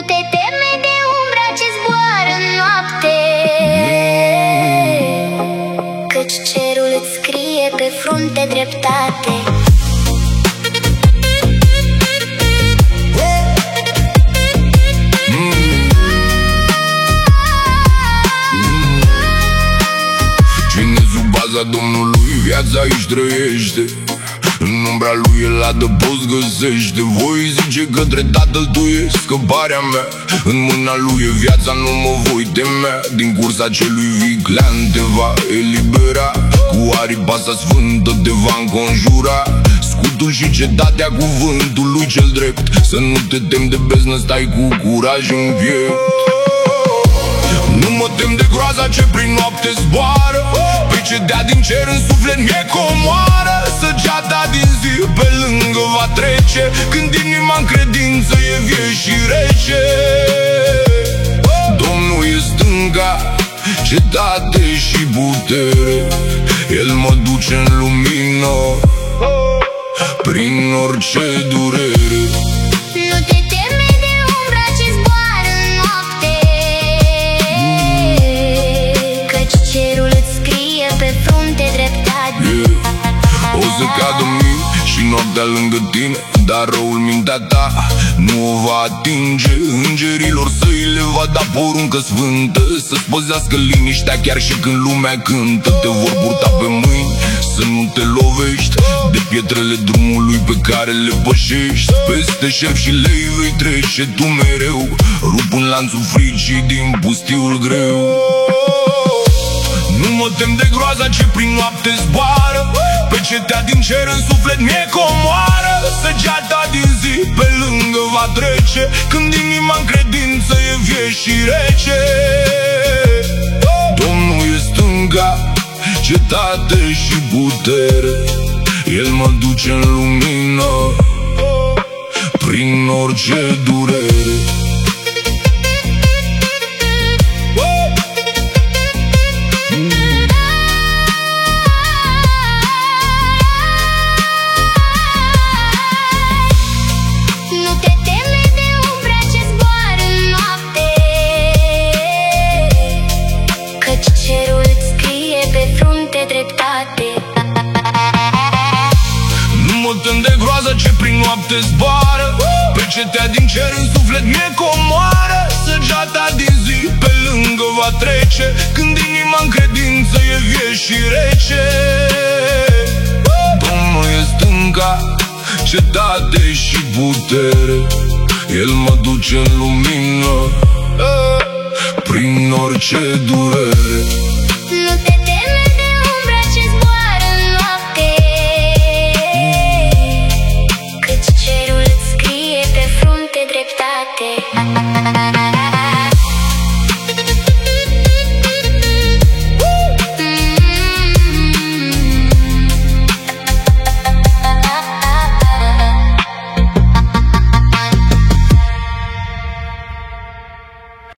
te teme de umbra ce zboară în noapte, căci cerul îți scrie pe frunte dreptate. Cine sub baza Domnului viața aici trăiește, în umbra lui el adăpost găsește. Voi zice către Tatăl tu e scăparea mea, în mâna lui e viața, nu mă voi temea. Din cursa celui viclean te va elibera, cu aripa sa sfântă te va înconjura. Scutul și cetatea cuvântului cel drept, să nu te temi de beznă, stai cu curaj în piept. Nu mă tem de groaza ce prin noapte zboară, pe cetea din cer în suflet mi-e comoară. Săgeata din zi pe lângă va trece, când inima în credință e vie și rece. Domnul e stânga, cetate și putere, el mă duce în lumină, prin orice durere. Nu te teme de umbra ce zboară în noapte, căci cerul îți scrie pe frunte dreptate. O să cadă mii și noaptea lângă tine, dar răul mintea ta nu o va atinge. Îngerilor săi le va da poruncă sfântă, să-ți păzească liniștea chiar și când lumea cântă. Te vor purta pe mâini să nu te lovești de pietrele drumului pe care le pășești. Peste șerpi și lei vei trece tu mereu, rupând lanțul fricii din pustiul greu. Nu mă tem de groaza ce prin noapte zboară, pe cetea din cer în suflet mi-e comoară. Săgeata din zi pe lângă va trece, când inima în credință e vie și rece. Domnul e stânga, cetate și putere, el mă duce în lumină, prin orice durere. Nu mă tem de groaza ce prin noapte zboară, pe cetea din cer în suflet mi-e comoară. Săgeata din zi pe lângă va trece, când inima în credință e vie și rece. Domnul e stânga, cetate și putere, el mă duce în lumină, prin orice durere. Nu te teme de umbra ce zboară în noapte, căci cerul îți scrie pe frunte dreptate.